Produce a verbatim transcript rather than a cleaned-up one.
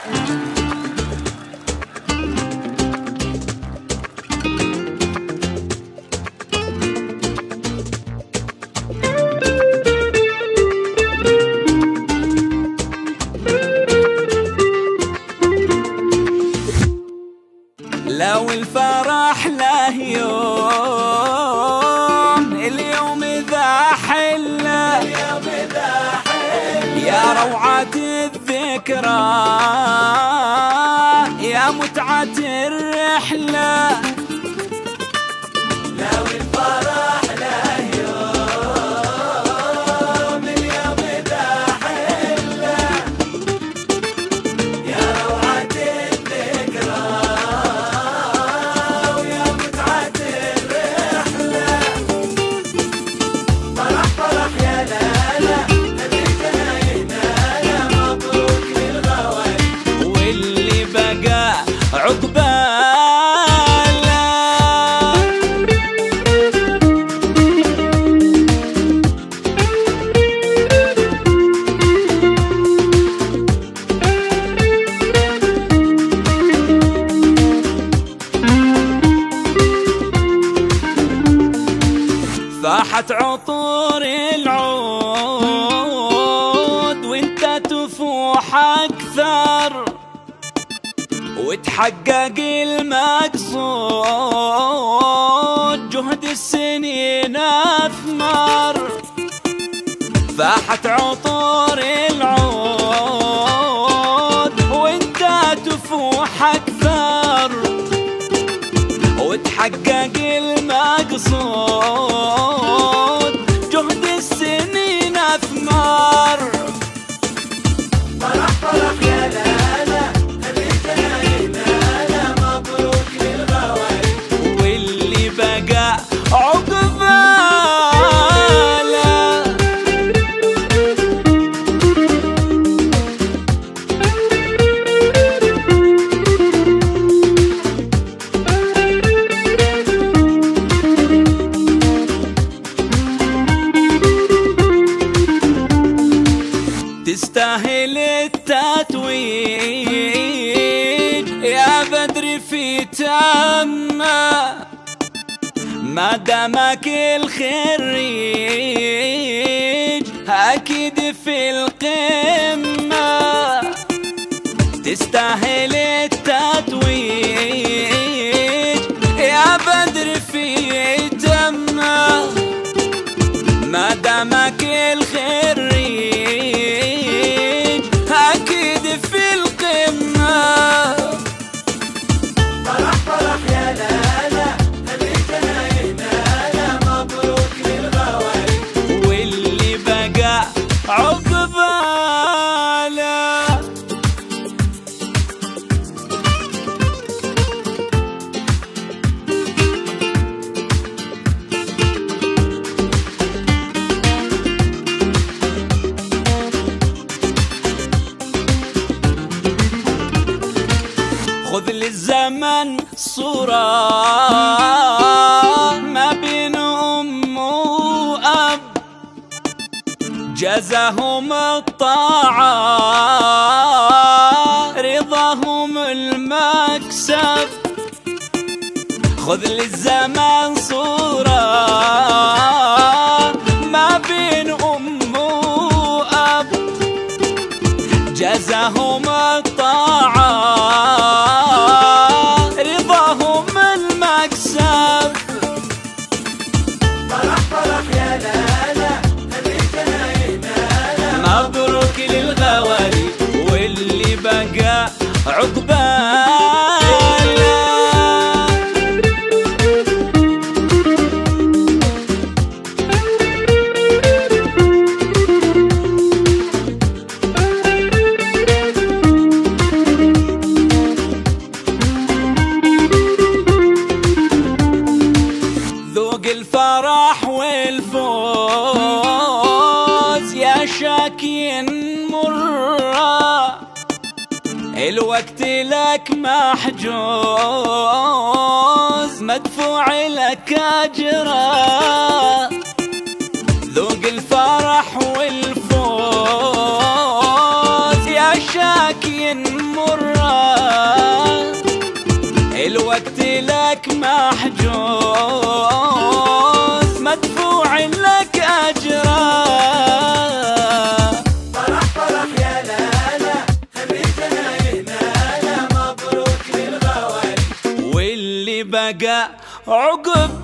لو الفرح له يوم اليوم ذا حله، يا روعة الذكرى يا متعة الرحلة. لو الفرح له يوم اليوم ذا حله، يا روعة الذكرى ويا متعة الرحلة. فرح فرح يا لالا نبيتنا يهنانا، مبروك للغوالي واللي بقى عقباله. فاحت عطور العود وانت تفوح اكثر، وتحقق المقصود جهد السنين اثمر. فاحت عطور العود وانت تفوح اكثر، وتحقق المقصود جهد السنين اثمر. فرح فرح يا لالا نبيتنا يهنانا، مبروك للغوالي واللي بقى عقباله. تستاهل التتويج يا بدر في تمه، ما دامك الخريج اكيد في القمه. تستاهل التتويج يا بدر في تمه، ما دامك الخريج اكيد في القمه. فرح فرح يا لالا نبيتنا يهنانا، مبروك للغوالي واللي بقى عقباله. خذ للزمن صورة ما بين أم وأب، جزاهم الطاعة رضاهم المكسب. خذ للزمن صورة ما بين أم وأب، جزاهم الطاعة رضاهم المكسب. فرح فرح يا لالا نبيتنا يهنانا، مبروك للغوالي واللي بقى عقباله. ذوق الفرح والفوز يا شاكين مرة، الوقت لك محجوز مدفوع لك أجره. ذوق الفرح والفوز يا شاكي مرة، الوقت لك محجوز مدفوع لك أجره. فرح فرح يا لالا خريجنا يهنانا، مبروك للغوالي واللي بقى عقب